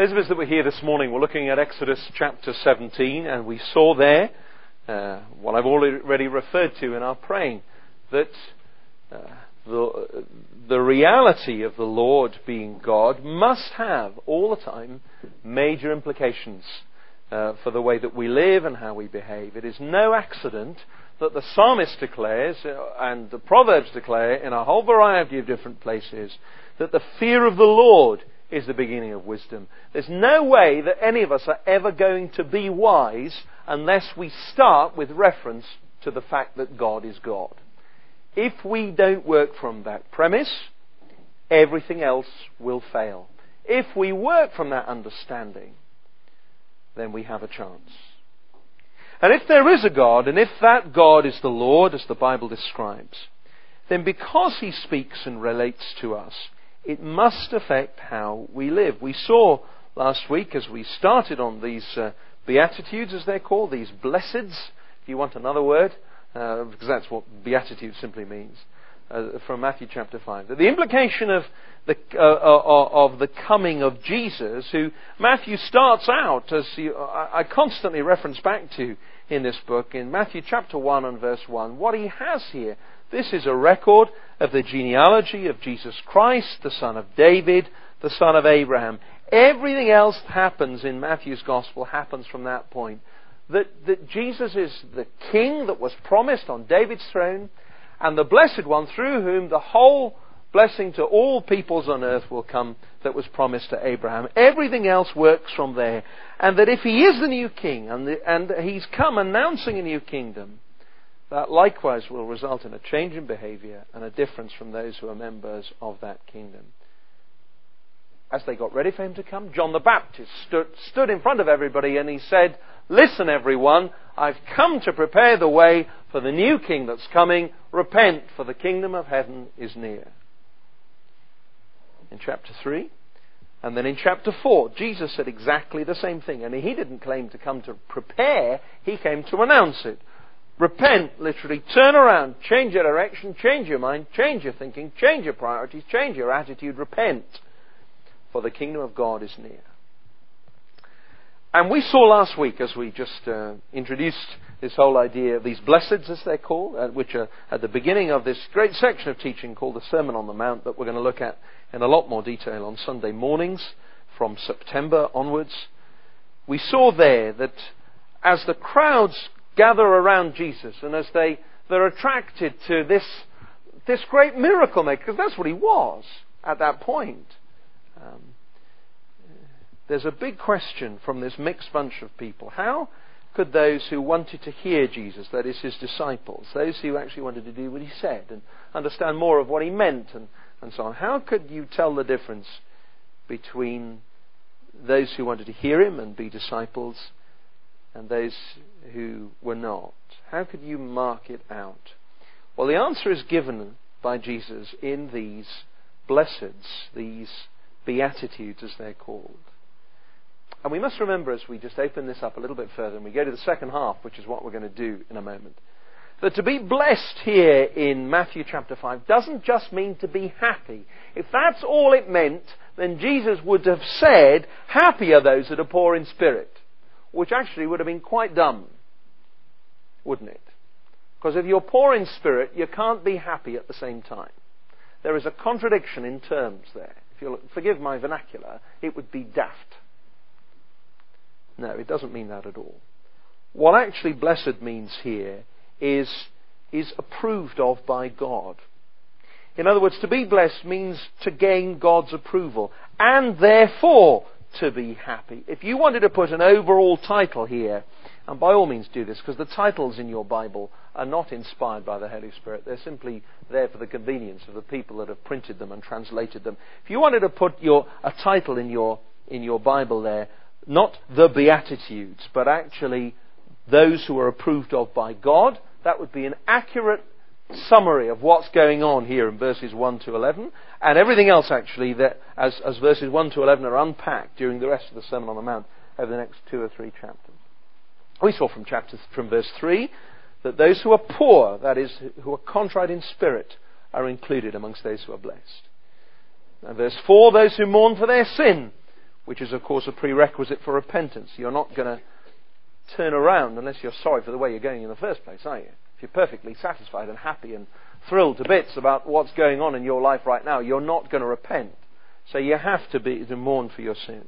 Those of us that were here this morning were looking at Exodus chapter 17, and we saw there what I've already referred to in our praying, that the reality of the Lord being God must have all the time major implications for the way that we live and how we behave. It is no accident that the psalmist declares, and the Proverbs declare in a whole variety of different places, that the fear of the Lord is the beginning of wisdom. There's no way that any of us are ever going to be wise unless we start with reference to the fact that God is God. If we don't work from that premise, everything else will fail. If we work from that understanding, then we have a chance. And if there is a God, and if that God is the Lord, as the Bible describes, then because He speaks and relates to us, it must affect how we live. We saw last week, as we started on these Beatitudes, as they're called, these blesseds, if you want another word, because that's what Beatitude simply means, from Matthew chapter 5. That the implication of the coming of Jesus, who Matthew starts out, as I constantly reference back to in this book, in Matthew chapter 1 and verse 1, what he has here, this is a record of the genealogy of Jesus Christ, the son of David, the son of Abraham. Everything else that happens in Matthew's Gospel happens from that point. That Jesus is the King that was promised on David's throne, and the Blessed One through whom the whole blessing to all peoples on earth will come that was promised to Abraham. Everything else works from there. And that if He is the new King, and He's come announcing a new kingdom, that likewise will result in a change in behaviour and a difference from those who are members of that kingdom. As they got ready for Him to come, John the Baptist stood in front of everybody and he said, "Listen everyone, I've come to prepare the way for the new King that's coming. Repent, for the kingdom of heaven is near." In chapter 3, and then in chapter 4, Jesus said exactly the same thing. And He didn't claim to come to prepare, He came to announce it. Repent, literally, turn around, change your direction, change your mind, change your thinking, change your priorities, change your attitude, repent, for the kingdom of God is near. And we saw last week, as we just introduced this whole idea of these blesseds, as they're called, which are at the beginning of this great section of teaching called the Sermon on the Mount, that we're going to look at in a lot more detail on Sunday mornings from September onwards. We saw there that as the crowds gather around Jesus, and as they're attracted to this great miracle maker, because that's what He was at that point. There's a big question from this mixed bunch of people. How could those who wanted to hear Jesus, that is His disciples, those who actually wanted to do what He said and understand more of what He meant and so on, how could you tell the difference between those who wanted to hear Him and be disciples and those who were not? How could you mark it out? Well, the answer is given by Jesus in these blesseds, these Beatitudes as they're called. And we must remember, as we just open this up a little bit further and we go to the second half, which is what we're going to do in a moment, that to be blessed here in Matthew chapter 5 doesn't just mean to be happy. If that's all it meant, then Jesus would have said, "Happy are those that are poor in spirit," which actually would have been quite dumb, wouldn't it? Because if you're poor in spirit, you can't be happy at the same time. There is a contradiction in terms there. If you'll forgive my vernacular, it would be daft. No, it doesn't mean that at all. What actually blessed means here is approved of by God. In other words, to be blessed means to gain God's approval, and therefore to be happy. If you wanted to put an overall title here, and by all means do this, because the titles in your Bible are not inspired by the Holy Spirit. They're simply there for the convenience of the people that have printed them and translated them. If you wanted to put a title in your Bible there, not the Beatitudes, but actually those who are approved of by God, that would be an accurate summary of what's going on here in verses 1 to 11, and everything else actually that as verses 1 to 11 are unpacked during the rest of the Sermon on the Mount over the next 2 or 3 chapters. We saw from verse 3 that those who are poor, that is, who are contrite in spirit, are included amongst those who are blessed. And verse 4, those who mourn for their sin which is, of course, a prerequisite for repentance. You're not going to turn around unless you're sorry for the way you're going in the first place, are you? If you're perfectly satisfied and happy and thrilled to bits about what's going on in your life right now, you're not going to repent. So you have to mourn for your sin.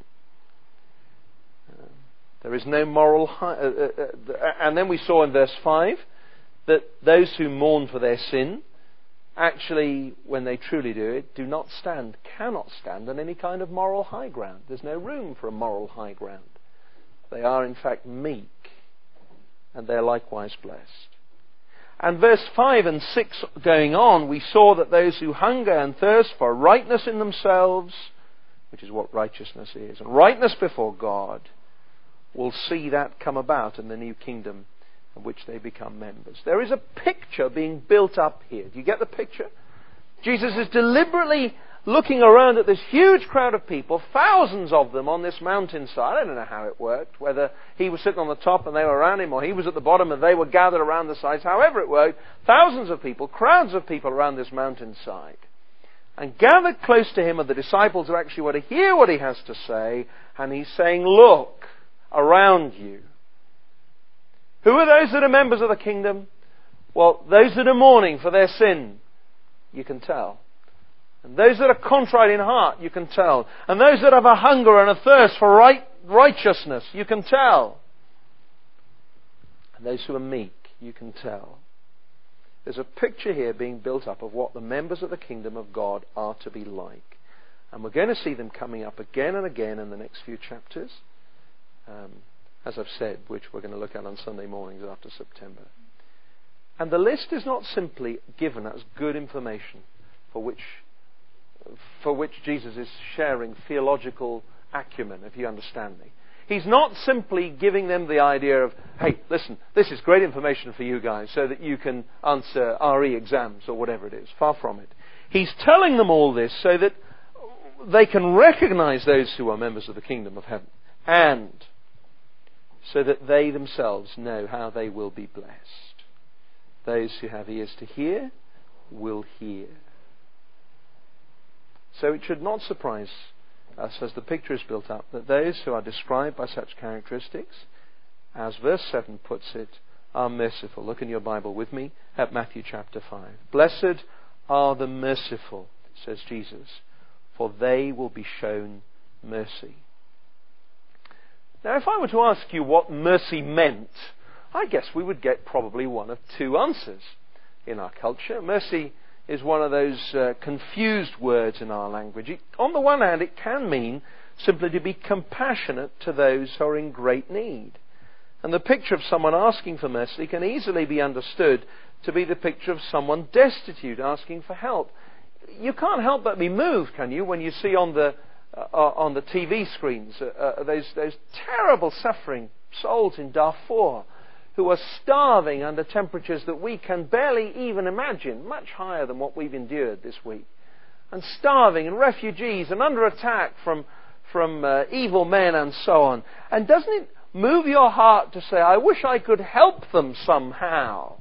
There is no moral and then we saw in verse 5 that those who mourn for their sin, actually, when they truly do it, cannot stand on any kind of moral high ground. There's no room for a moral high ground. They are, in fact, meek, and they're likewise blessed. And verse 5 and 6 going on, we saw that those who hunger and thirst for rightness in themselves, which is what righteousness is, and rightness before God, will see that come about in the new kingdom of which they become members. There is a picture being built up here. Do you get the picture? Jesus is deliberately looking around at this huge crowd of people, thousands of them on this mountainside. I don't know how it worked, whether he was sitting on the top and they were around him, or he was at the bottom and they were gathered around the sides. However it worked, thousands of people, crowds of people around this mountainside. And gathered close to him are the disciples who actually want to hear what he has to say, and he's saying, look around you. Who are those that are members of the kingdom? Well, those that are mourning for their sin, you can tell. And those that are contrite in heart, you can tell. And those that have a hunger and a thirst for righteousness, you can tell. And those who are meek, you can tell. There's a picture here being built up of what the members of the kingdom of God are to be like. And we're going to see them coming up again and again in the next few chapters. As I've said, which we're going to look at on Sunday mornings after September. And the list is not simply given as good information for which Jesus is sharing theological acumen, if you understand me. He's not simply giving them the idea of, hey, listen, this is great information for you guys so that you can answer RE exams or whatever it is. Far from it. He's telling them all this so that they can recognize those who are members of the kingdom of heaven, and so that they themselves know how they will be blessed. Those who have ears to hear will hear. So it should not surprise us, as the picture is built up, that those who are described by such characteristics, as verse 7 puts it, are merciful. Look in your Bible with me at Matthew chapter 5. Blessed are the merciful, says Jesus, for they will be shown mercy. Now, if I were to ask you what mercy meant, I guess we would get probably one of two answers in our culture. Mercy is one of those confused words in our language. On the one hand, it can mean simply to be compassionate to those who are in great need. And the picture of someone asking for mercy can easily be understood to be the picture of someone destitute asking for help. You can't help but be moved, can you, when you see on the TV screens those terrible suffering souls in Darfur who are starving under temperatures that we can barely even imagine, much higher than what we've endured this week. And starving, and refugees, and under attack from evil men and so on. And doesn't it move your heart to say, I wish I could help them somehow?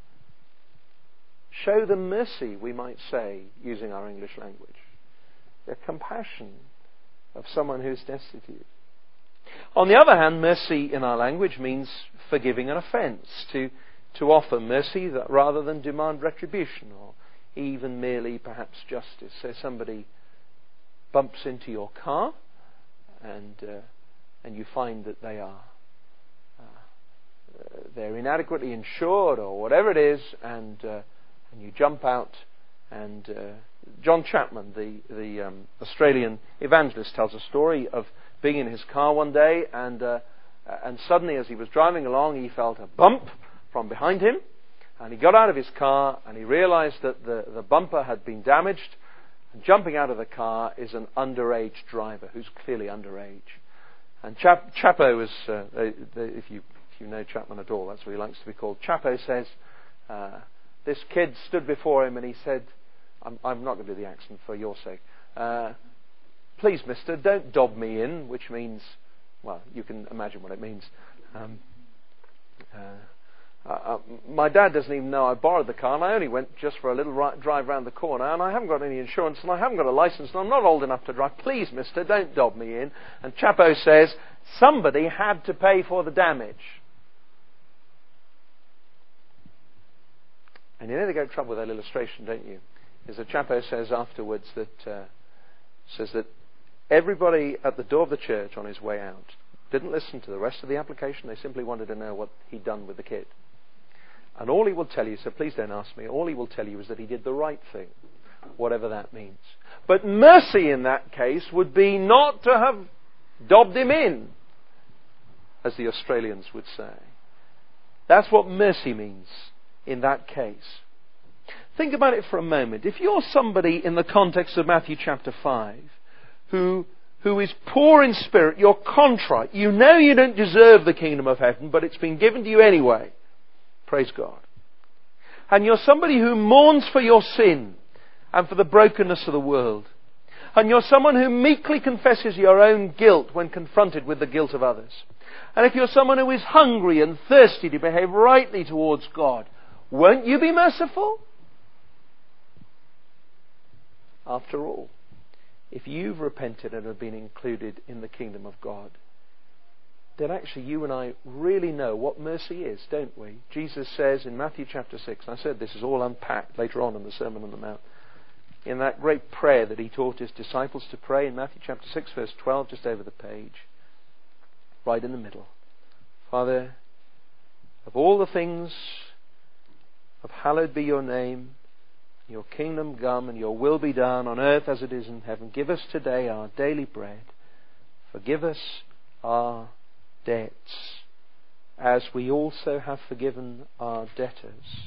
Show them mercy, we might say, using our English language. The compassion of someone who's destitute. On the other hand, mercy in our language means forgiving an offence, to offer mercy rather than demand retribution, or even merely perhaps justice. So somebody bumps into your car, and you find that they're inadequately insured or whatever it is, and you jump out. And John Chapman, the Australian evangelist, tells a story of being in his car one day, and suddenly, as he was driving along, he felt a bump from behind him, and he got out of his car, and he realized that the bumper had been damaged. And jumping out of the car is an underage driver who's clearly underage. And Chapo is, if you know Chapman at all, that's what he likes to be called. Chapo says, this kid stood before him and he said, I'm not going to do the accent for your sake. Please, mister, don't dob me in, which means, well, you can imagine what it means. My dad doesn't even know I borrowed the car, and I only went just for a little drive round the corner, and I haven't got any insurance, and I haven't got a license, and I'm not old enough to drive. Please, mister, don't dob me in. And Chapo says, somebody had to pay for the damage. And you know they go to trouble with that illustration, don't you? Is that Chapo says afterwards that everybody at the door of the church on his way out didn't listen to the rest of the application. They simply wanted to know what he'd done with the kid. And all he will tell you, so please don't ask me, all he will tell you is that he did the right thing, whatever that means. But mercy in that case would be not to have dobbed him in, as the Australians would say. That's what mercy means in that case. Think about it for a moment. If you're somebody in the context of Matthew chapter 5 who is poor in spirit, you're contrite, you know you don't deserve the kingdom of heaven, but it's been given to you anyway, praise God. And you're somebody who mourns for your sin and for the brokenness of the world. And you're someone who meekly confesses your own guilt when confronted with the guilt of others. And if you're someone who is hungry and thirsty to behave rightly towards God, won't you be merciful? After all, if you've repented and have been included in the kingdom of God, then actually you and I really know what mercy is, don't we? Jesus says in Matthew chapter 6, and I said this is all unpacked later on in the Sermon on the Mount, in that great prayer that he taught his disciples to pray in Matthew chapter 6 verse 12, just over the page, right in the middle. Father, of all the things of hallowed be your name, your kingdom come, and your will be done on earth as it is in heaven. Give us today our daily bread. Forgive us our debts, as we also have forgiven our debtors.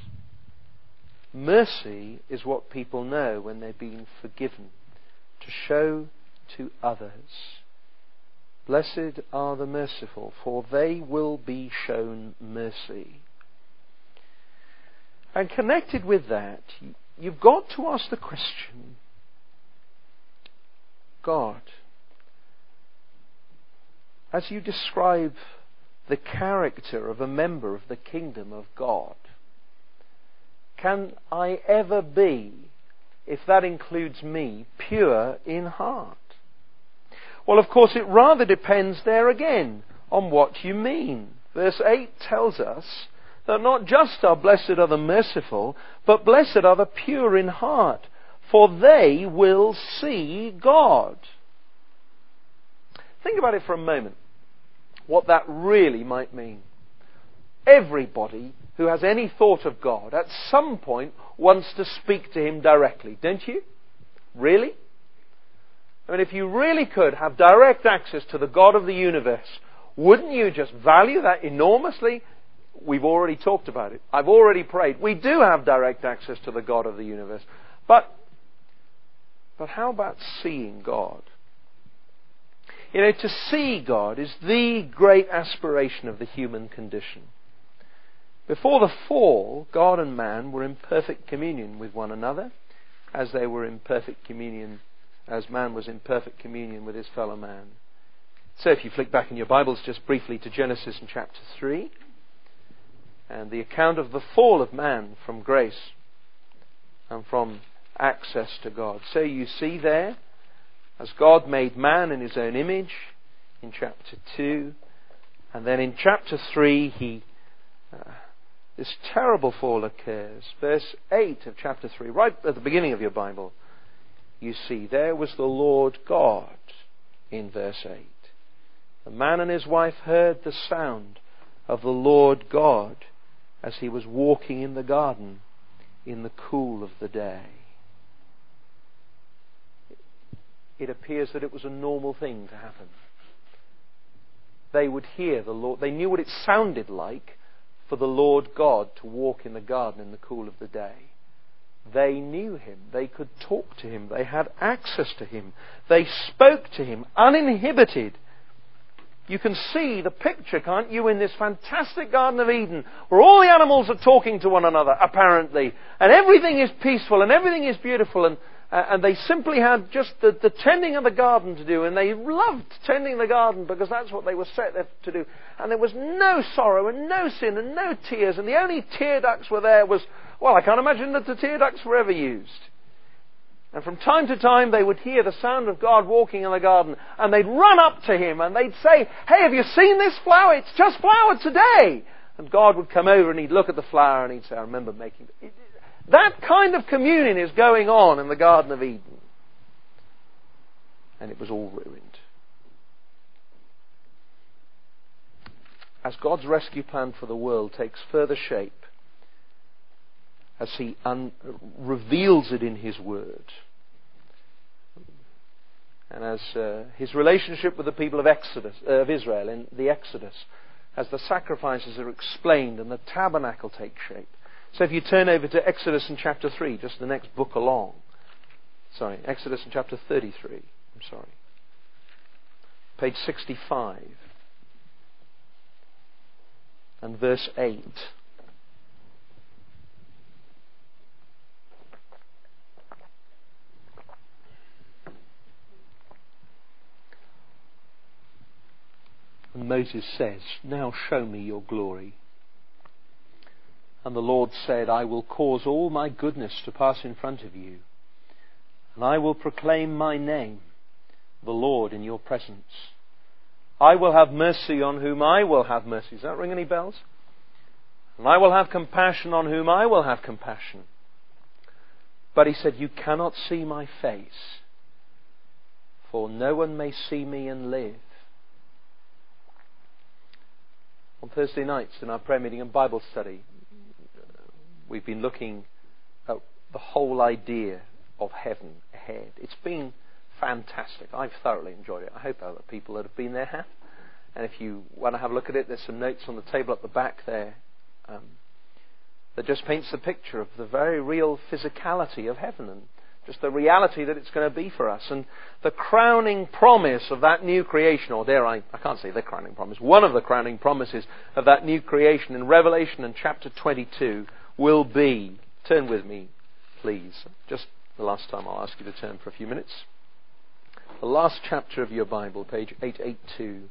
Mercy is what people know when they've been forgiven, to show to others. Blessed are the merciful, for they will be shown mercy. And connected with that, you've got to ask the question, God, as you describe the character of a member of the kingdom of God, can I ever be, if that includes me, pure in heart? Well, of course, it rather depends there again on what you mean. Verse 8 tells us that not just are blessed are the merciful, but blessed are the pure in heart, for they will see God. Think about it for a moment, what that really might mean. Everybody who has any thought of God at some point wants to speak to him directly, don't you? Really? I mean, if you really could have direct access to the God of the universe, wouldn't you just value that enormously? We've already talked about it. I've already prayed. We do have direct access to the God of the universe. But how about seeing God? You know, to see God is the great aspiration of the human condition. Before the fall, God and man were in perfect communion with one another, as they were in perfect communion, as man was in perfect communion with his fellow man. So if you flick back in your Bibles just briefly to Genesis in chapter 3, and the account of the fall of man from grace and from access to God. So you see there, as God made man in his own image in chapter 2, and then in chapter 3 this terrible fall occurs. Verse 8 of chapter 3, right at the beginning of your Bible, you see there was the Lord God in verse 8. The man and his wife heard the sound of the Lord God as he was walking in the garden in the cool of the day. It appears that it was a normal thing to happen. They would hear the Lord. They knew what it sounded like for the Lord God to walk in the garden in the cool of the day. They knew him. They could talk to him. They had access to him. They spoke to him uninhibited. You can see the picture, can't you, in this fantastic Garden of Eden, where all the animals are talking to one another, apparently, and everything is peaceful and everything is beautiful, And they simply had just the tending of the garden to do, and they loved tending the garden because that's what they were set there to do. And there was no sorrow and no sin and no tears, and the only tear ducts were there was, well, I can't imagine that the tear ducts were ever used. And from time to time they would hear the sound of God walking in the garden, and they'd run up to Him and they'd say, "Hey, have you seen this flower? It's just flowered today." And God would come over and He'd look at the flower and He'd say, "I remember making it." That kind of communion is going on in the Garden of Eden. And it was all ruined. As God's rescue plan for the world takes further shape, as He reveals it in His Word, and as His relationship with the people of Israel in the Exodus, as the sacrifices are explained and the tabernacle takes shape. So if you turn over to Exodus in chapter 3, just the next book along. Sorry, Exodus in chapter 33. I'm sorry. Page 65. And verse 8. And Moses says, "Now show me your glory." And the Lord said, "I will cause all my goodness to pass in front of you, and I will proclaim my name, the Lord, in your presence. I will have mercy on whom I will have mercy." Does that ring any bells? "And I will have compassion on whom I will have compassion." But He said, "You cannot see my face, for no one may see me and live." On Thursday nights in our prayer meeting and Bible study, we've been looking at the whole idea of heaven ahead. It's been fantastic. I've thoroughly enjoyed it. I hope other people that have been there have. And if you want to have a look at it, there's some notes on the table at the back there that just paints the picture of the very real physicality of heaven and just the reality that it's going to be for us. And the crowning promise of that new creation, or I can't say the crowning promise, one of the crowning promises of that new creation in Revelation in chapter 22 will be, turn with me, please. Just the last time I'll ask you to turn for a few minutes. The last chapter of your Bible, page 882.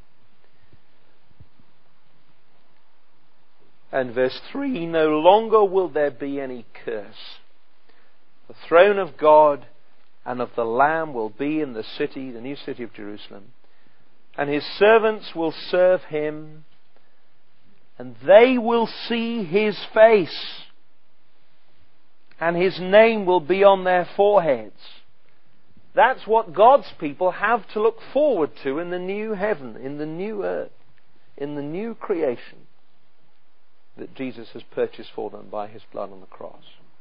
And verse 3, "No longer will there be any curse. The throne of God and of the Lamb will be in the city, the new city of Jerusalem. And His servants will serve Him, and they will see His face, and His name will be on their foreheads." That's what God's people have to look forward to in the new heaven, in the new earth, in the new creation that Jesus has purchased for them by His blood on the cross.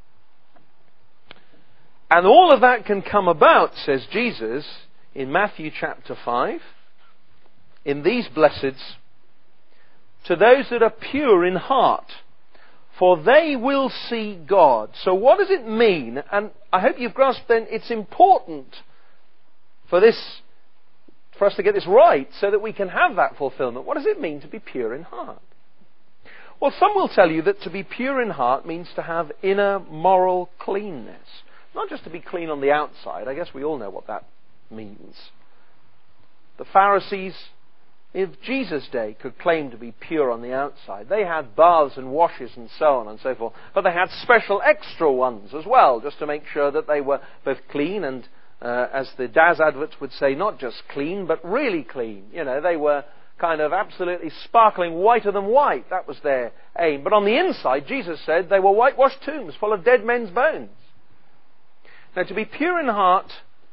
And all of that can come about, says Jesus, in Matthew chapter 5, in these blesseds, "to those that are pure in heart, for they will see God." So what does it mean? And I hope you've grasped then it's important for us to get this right so that we can have that fulfillment. What does it mean to be pure in heart? Well, some will tell you that to be pure in heart means to have inner moral cleanness. Not just to be clean on the outside. I guess we all know what that means. The Pharisees of Jesus' day could claim to be pure on the outside. They had baths and washes and so on and so forth. But they had special extra ones as well, just to make sure that they were both clean and, as the Daz adverts would say, not just clean, but really clean. You know, they were kind of absolutely sparkling whiter than white. That was their aim. But on the inside, Jesus said they were whitewashed tombs full of dead men's bones. Now, to be pure in heart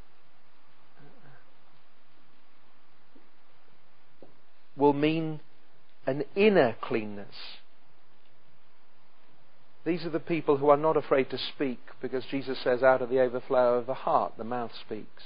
will mean an inner cleanness. These are the people who are not afraid to speak, because Jesus says, out of the overflow of the heart, the mouth speaks.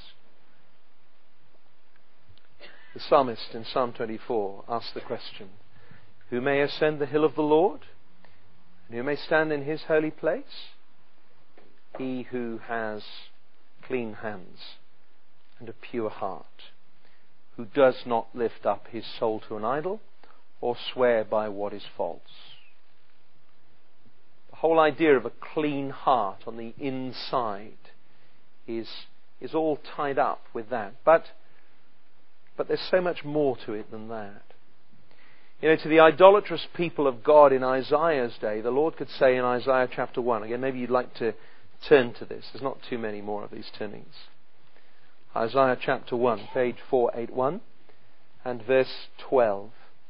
The psalmist in Psalm 24 asks the question, "Who may ascend the hill of the Lord? And who may stand in His holy place? He who has clean hands and a pure heart, who does not lift up his soul to an idol or swear by what is false." The whole idea of a clean heart on the inside is all tied up with that. But there's so much more to it than that. You know, to the idolatrous people of God in Isaiah's day, the Lord could say in Isaiah chapter 1, again, maybe you'd like to turn to this. There's not too many more of these turnings. Isaiah chapter 1, page 481 and verse 12.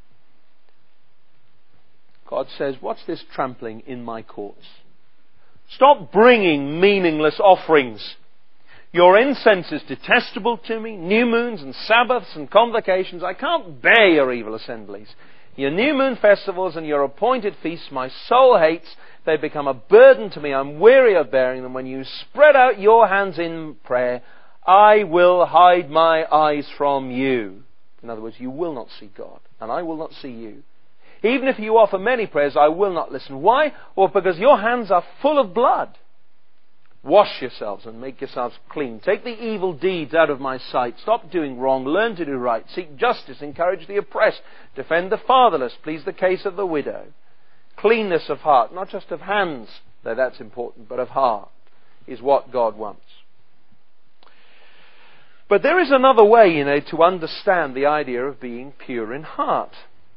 God says, what's this trampling in my courts? Stop bringing meaningless offerings. Your incense is detestable to me. New moons and Sabbaths and convocations. I can't bear your evil assemblies. Your new moon festivals and your appointed feasts my soul hates. They become a burden to me. I'm weary of bearing them. When you spread out your hands in prayer, I will hide my eyes from you. In other words, you will not see God, and I will not see you. Even if you offer many prayers, I will not listen. Why? Well, because your hands are full of blood. Wash yourselves and make yourselves clean. Take the evil deeds out of my sight. Stop doing wrong. Learn to do right. Seek justice. Encourage the oppressed. Defend the fatherless. Please the case of the widow. Cleanness of heart, not just of hands, though that's important, but of heart, is what God wants. But there is another way, to understand the idea of being pure in heart.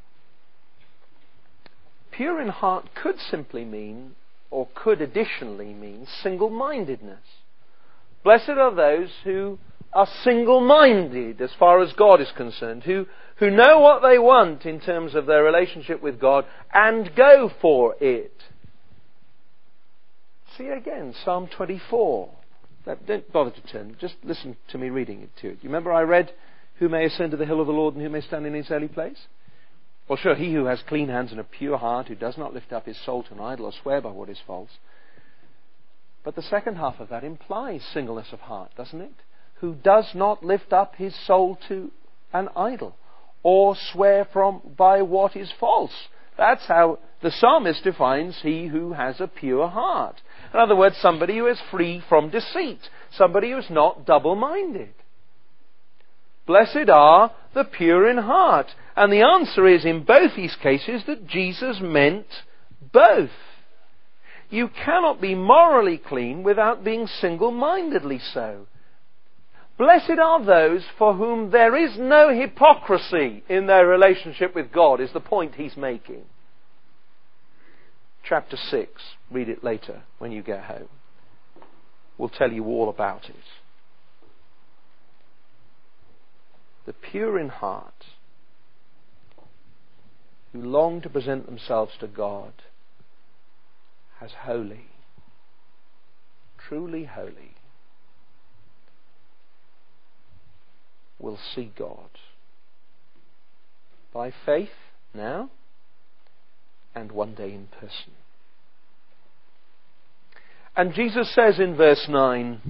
Pure in heart could simply mean, or could additionally mean, single-mindedness. Blessed are those who are single-minded as far as God is concerned, who know what they want in terms of their relationship with God and go for it. See again, Psalm 24. Don't bother to turn, just listen to me reading it to you. Do you remember I read, who may ascend to the hill of the Lord and who may stand in his holy place? Well, sure, he who has clean hands and a pure heart, who does not lift up his soul to an idol or swear by what is false. But the second half of that implies singleness of heart, doesn't it? Who does not lift up his soul to an idol or swear by what is false. That's how the psalmist defines he who has a pure heart. In other words, somebody who is free from deceit. Somebody who is not double-minded. Blessed are the pure in heart. And the answer is, in both these cases, that Jesus meant both. You cannot be morally clean without being single-mindedly so. Blessed are those for whom there is no hypocrisy in their relationship with God, is the point he's making. Chapter 6, read it later when you get home. We'll tell you all about it. The pure in heart, who long to present themselves to God as holy, truly holy, will see God by faith now and one day in person. And Jesus says in verse 9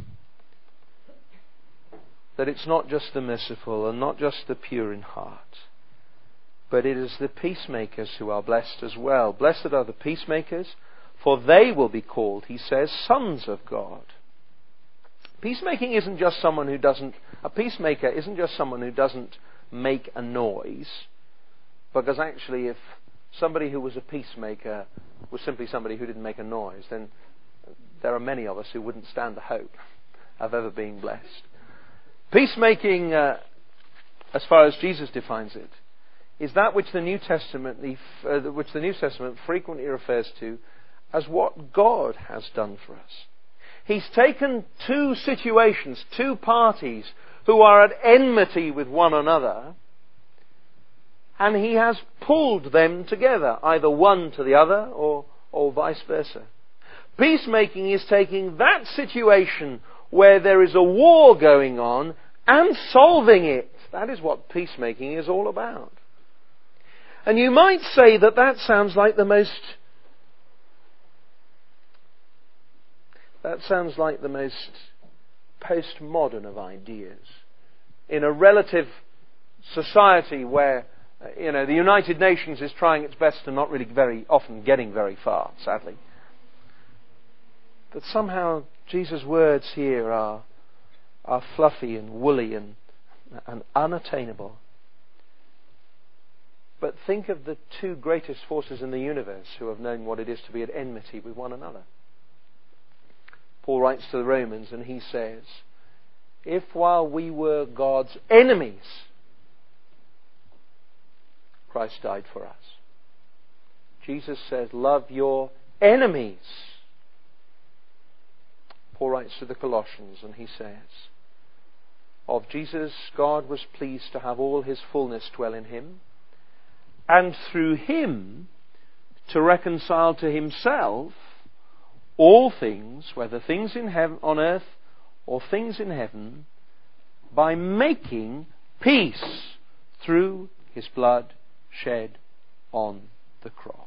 that it's not just the merciful and not just the pure in heart, but it is the peacemakers who are blessed as well. Blessed are the peacemakers, for they will be called, he says, sons of God. Peacemaking isn't just someone who doesn't, a peacemaker isn't just someone who doesn't make a noise, because actually if somebody who was a peacemaker was simply somebody who didn't make a noise, then there are many of us who wouldn't stand the hope of ever being blessed. Peacemaking, as far as Jesus defines it, is that which the New Testament frequently refers to as what God has done for us. He's taken two situations, two parties who are at enmity with one another, and he has pulled them together, either one to the other or vice versa. Peacemaking is taking that situation where there is a war going on and solving it. That is what peacemaking is all about. And you might say that sounds like the most postmodern of ideas. In a relative society where, the United Nations is trying its best and not really very often getting very far, sadly. That somehow Jesus' words here are fluffy and woolly and unattainable. But think of the two greatest forces in the universe who have known what it is to be at enmity with one another. Paul writes to the Romans and he says, if while we were God's enemies, Christ died for us. Jesus says, love your enemies. Paul writes to the Colossians and he says, of Jesus, God was pleased to have all his fullness dwell in him, and through him to reconcile to himself all things, whether things in heaven, on earth or things in heaven, by making peace through his blood shed on the cross.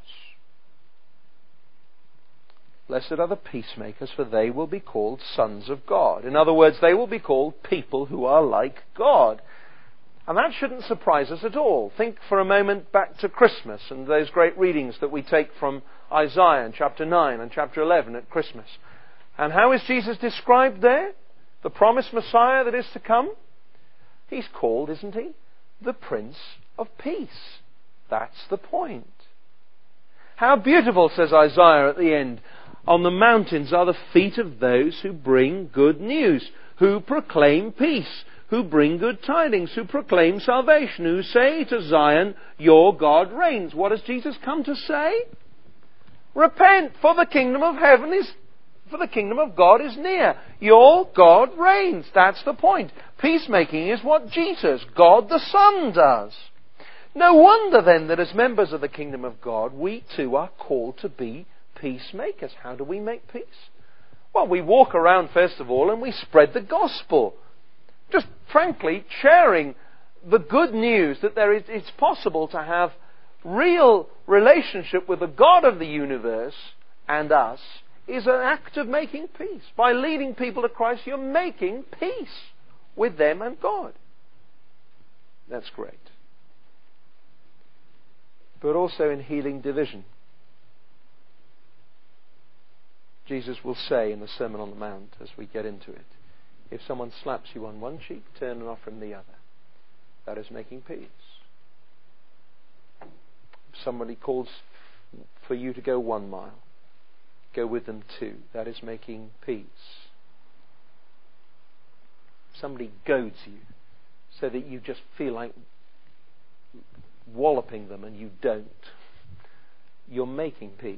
Blessed are the peacemakers, for they will be called sons of God. In other words, they will be called people who are like God. And that shouldn't surprise us at all. Think for a moment back to Christmas and those great readings that we take from Isaiah in chapter 9 and chapter 11 at Christmas. And how is Jesus described there? The promised Messiah that is to come? He's called, isn't he? The Prince of Peace. That's the point. How beautiful, says Isaiah at the end, on the mountains are the feet of those who bring good news, who proclaim peace, who bring good tidings, who proclaim salvation, who say to Zion, your God reigns. What has Jesus come to say? Repent, for the kingdom of God is near. Your God reigns. That's the point. Peacemaking is what Jesus, God the Son, does. No wonder then that as members of the kingdom of God, we too are called to be peacemakers. How do we make peace? Well, we walk around first of all and we spread the gospel. Just frankly sharing the good news that it's possible to have real relationship with the God of the universe and us is an act of making peace. By leading people to Christ, you're making peace with them and God. That's great. But also in healing division. Jesus will say in the Sermon on the Mount as we get into it, if someone slaps you on one cheek, turn and offer him the other. That is making peace. If somebody calls for you to go 1 mile, go with them 2. That is making peace. If somebody goads you so that you just feel like walloping them and you don't, you're making peace.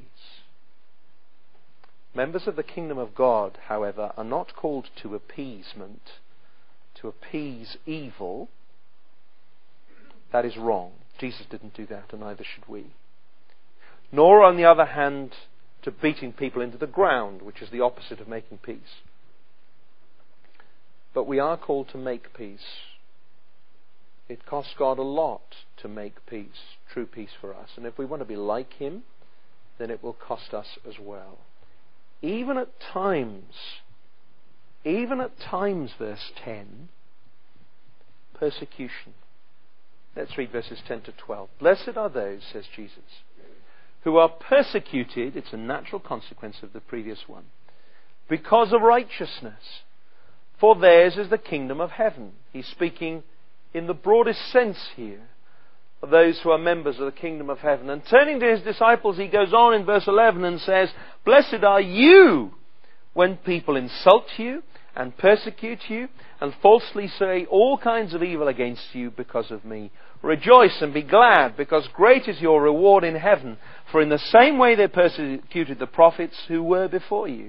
Members of the kingdom of God, however, are not called to appeasement, to appease evil. That is wrong. Jesus didn't do that, and neither should we. Nor, on the other hand, to beating people into the ground, which is the opposite of making peace. But we are called to make peace. It costs God a lot to make peace, true peace for us. And if we want to be like him, then it will cost us as well. Even at times, verse 10, persecution. Let's read verses 10 to 12. Blessed are those, says Jesus, who are persecuted, it's a natural consequence of the previous one, because of righteousness. For theirs is the kingdom of heaven. He's speaking in the broadest sense here of those who are members of the kingdom of heaven. And turning to his disciples, he goes on in verse 11 and says, blessed are you when people insult you and persecute you and falsely say all kinds of evil against you because of me. Rejoice and be glad, because great is your reward in heaven. For in the same way they persecuted the prophets who were before you.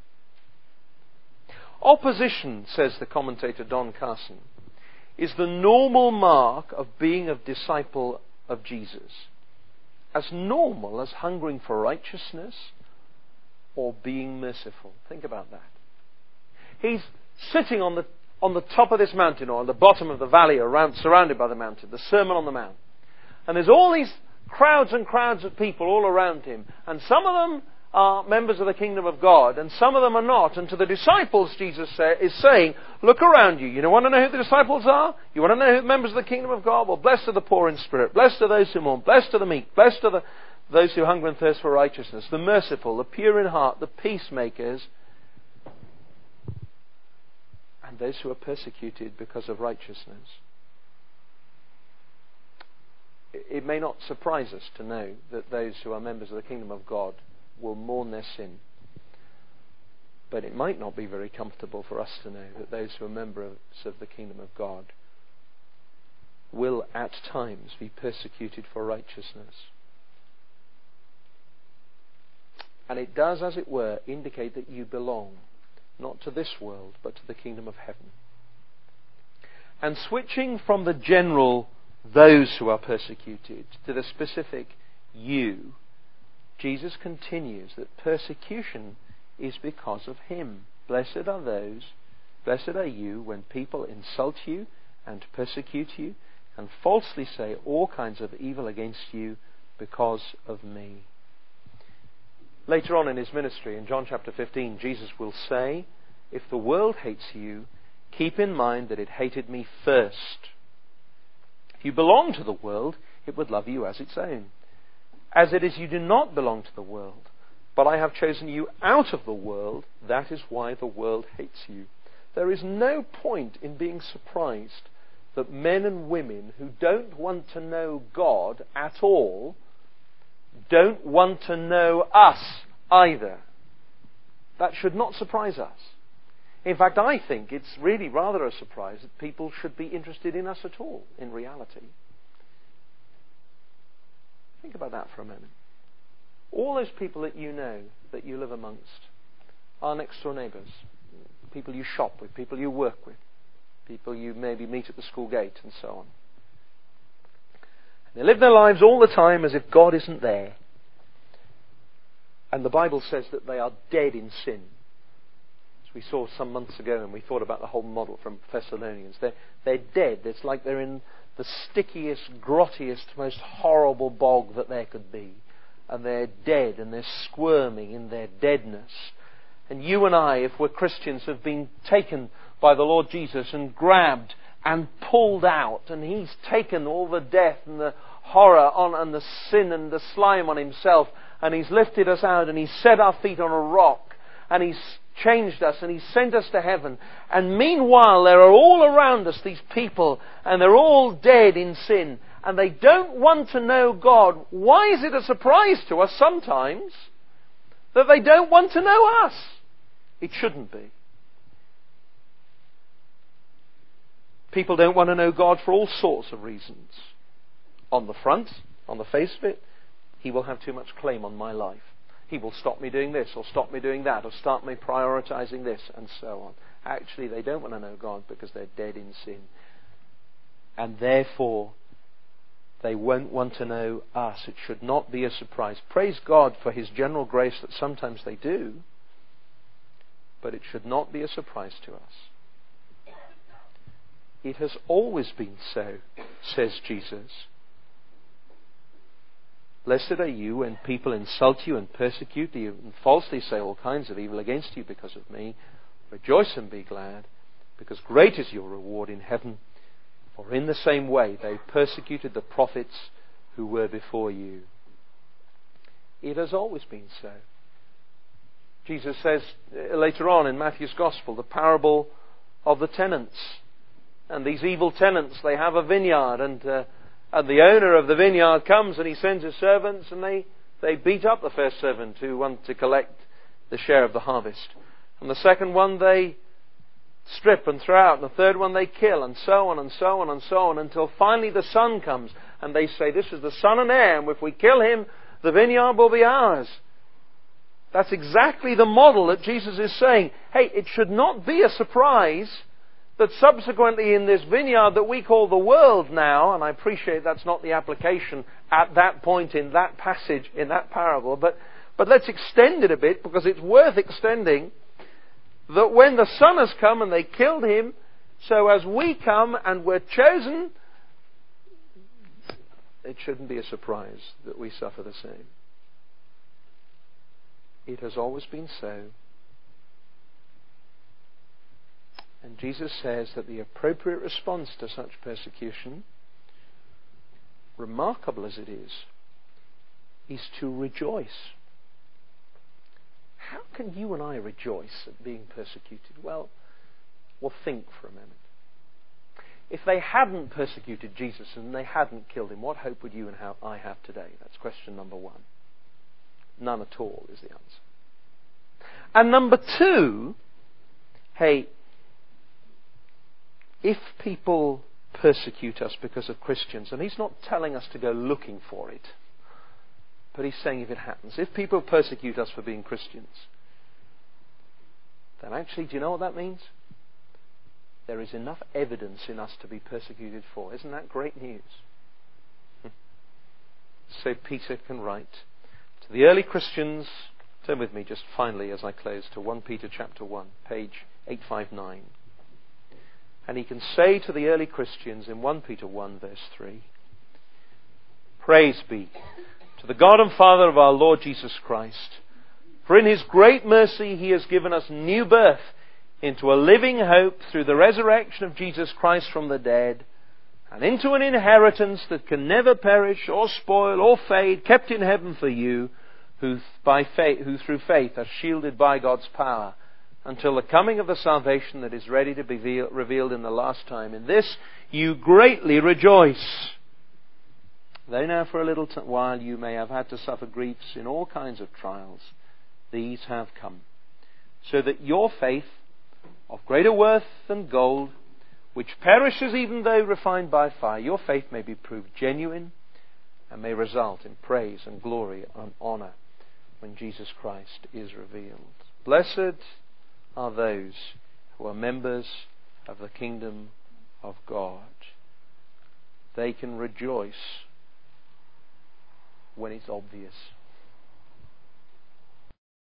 Opposition, says the commentator Don Carson, is the normal mark of being a disciple of Jesus. As normal as hungering for righteousness or being merciful. Think about that. He's sitting on the top of this mountain, or on the bottom of the valley surrounded by the mountain, the Sermon on the Mount. And there's all these crowds and crowds of people all around him. And some of them are members of the kingdom of God, and some of them are not. And to the disciples, Jesus is saying, look around you. You want to know who the disciples are? You want to know who the members of the kingdom of God? Well, blessed are the poor in spirit. Blessed are those who mourn. Blessed are the meek. Blessed are those who hunger and thirst for righteousness. The merciful, the pure in heart, the peacemakers, and those who are persecuted because of righteousness. It may not surprise us to know that those who are members of the kingdom of God will mourn their sin. But it might not be very comfortable for us to know that those who are members of the kingdom of God will at times be persecuted for righteousness. And it does, as it were, indicate that you belong not to this world, but to the kingdom of heaven. And switching from the general those who are persecuted to the specific you, Jesus continues that persecution is because of him. Blessed are you when people insult you and persecute you and falsely say all kinds of evil against you because of me. Later on in his ministry, in John chapter 15, Jesus will say, if the world hates you, keep in mind that it hated me first. If you belong to the world, it would love you as its own. As it is, you do not belong to the world, but I have chosen you out of the world. That is why the world hates you. There is no point in being surprised that men and women who don't want to know God at all don't want to know us either. That should not surprise us. In fact, I think it's really rather a surprise that people should be interested in us at all, in reality. Think about that for a moment. All those people that you know, that you live amongst, are next door neighbours, people you shop with, people you work with, people you maybe meet at the school gate, and so on. They live their lives all the time as if God isn't there. And the Bible says that they are dead in sin. As we saw some months ago, and we thought about the whole model from Thessalonians. They're dead. It's like they're in the stickiest, grottiest, most horrible bog that there could be. And they're dead, and they're squirming in their deadness. And you and I, if we're Christians, have been taken by the Lord Jesus and grabbed and pulled out, and He's taken all the death and the horror on and the sin and the slime on Himself, and He's lifted us out, and He's set our feet on a rock, and He's changed us, and He's sent us to heaven. And meanwhile, there are all around us these people, and they're all dead in sin, and they don't want to know God. Why is it a surprise to us sometimes that they don't want to know us? It shouldn't be. People don't want to know God for all sorts of reasons. On the front, on the face of it, He will have too much claim on my life. He will stop me doing this, or stop me doing that, or start me prioritizing this, and so on. Actually, they don't want to know God because they're dead in sin. And therefore, they won't want to know us. It should not be a surprise. Praise God for His general grace that sometimes they do, but it should not be a surprise to us. It has always been so, says Jesus. Blessed are you when people insult you and persecute you and falsely say all kinds of evil against you because of me. Rejoice and be glad, because great is your reward in heaven. For in the same way they persecuted the prophets who were before you. It has always been so. Jesus says later on in Matthew's Gospel, the parable of the tenants. And these evil tenants, they have a vineyard, and the owner of the vineyard comes and he sends his servants, and they beat up the first servant who wanted to collect the share of the harvest. And the second one they strip and throw out, and the third one they kill, and so on and so on and so on, until finally the son comes, and they say, this is the son and heir, and if we kill him, the vineyard will be ours. That's exactly the model that Jesus is saying. Hey, it should not be a surprise that subsequently in this vineyard that we call the world now, and I appreciate that's not the application at that point in that passage, in that parable, but let's extend it a bit because it's worth extending, that when the Son has come and they killed Him, so as we come and we're chosen, it shouldn't be a surprise that we suffer the same. It has always been so. And Jesus says that the appropriate response to such persecution, remarkable as it is to rejoice. How can you and I rejoice at being persecuted? Well, think for a moment. If they hadn't persecuted Jesus and they hadn't killed Him, what hope would you and I have today? That's question number one. None at all is the answer. And number two, hey, if people persecute us because of Christians, and he's not telling us to go looking for it, but he's saying if it happens, if people persecute us for being Christians, then actually, do you know what that means? There is enough evidence in us to be persecuted for. Isn't that great news? So Peter can write to the early Christians. Turn with me just finally as I close to 1 Peter chapter 1, page 859. And he can say to the early Christians in 1 Peter 1 verse 3, Praise be to the God and Father of our Lord Jesus Christ, for in His great mercy He has given us new birth into a living hope through the resurrection of Jesus Christ from the dead, and into an inheritance that can never perish or spoil or fade, kept in heaven for you, who through faith are shielded by God's power, until the coming of the salvation that is ready to be revealed in the last time. In this you greatly rejoice, though now for a little while you may have had to suffer griefs in all kinds of trials. These have come, so that your faith, of greater worth than gold, which perishes even though refined by fire, your faith may be proved genuine and may result in praise and glory and honor when Jesus Christ is revealed. Blessed are those who are members of the kingdom of God. They can rejoice when it's obvious.